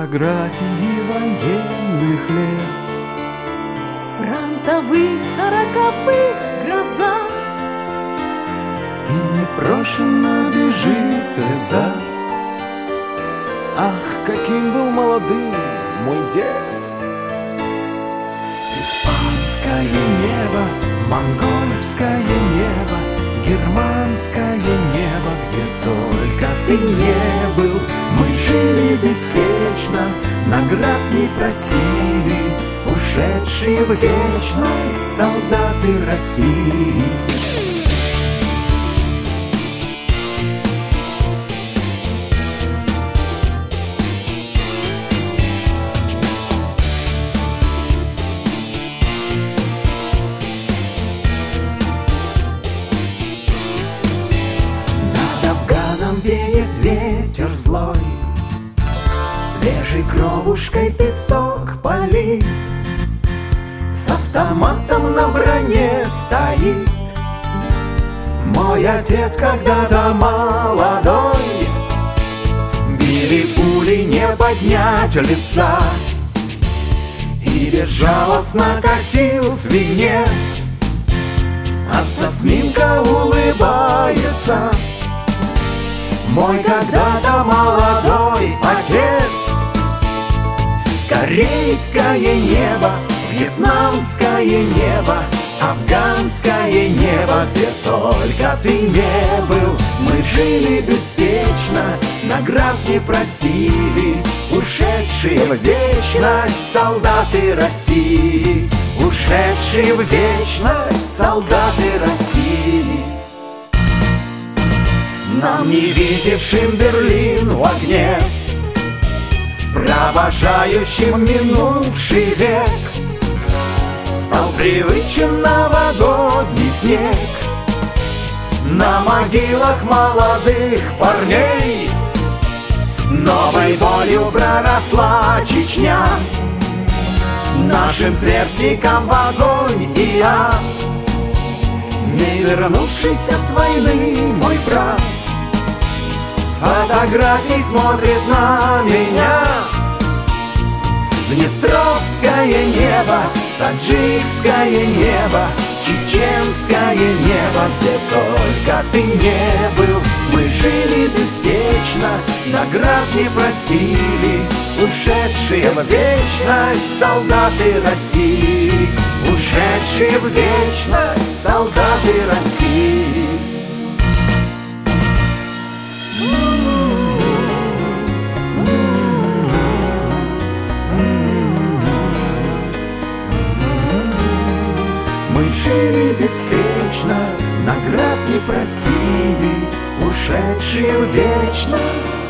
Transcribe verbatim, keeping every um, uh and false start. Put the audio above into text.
фотографии военных лет. Фронтовых сороковых гроза, и непрошено бежит слеза. Ах, каким был молодым мой дед! Испанское небо, монгольское небо, германское небо, где только ты не был. Мы жили беспечно, наград не просили, ушедшие в вечность солдаты России. Веет ветер злой, свежей кровушкой песок полит, с автоматом на броне стоит мой отец, когда-то молодой. Били пули, не поднять лица, и безжалостно косил свинец, а Сосминка улыбается. Мой когда-то молодой отец. Корейское небо, вьетнамское небо, афганское небо, где только ты не был. Мы жили беспечно, наград не просили, ушедшие в вечность солдаты России. Ушедшие в вечность солдаты России. Нам, не видевшим Берлин в огне, провожающим минувший век, стал привычен новогодний снег. На могилах молодых парней новой болью проросла Чечня. Нашим сверстникам в огонь и ад, не вернувшийся с войны мой брат с фотографий смотрит на меня. Днестровское небо, таджикское небо, чеченское небо, где только ты не был. Мы жили беспечно, наград не просили, ушедшие в вечность солдаты России. Ушедшие в вечность солдаты России. Мы жили беспечно, наград не просили, ушедшие в вечность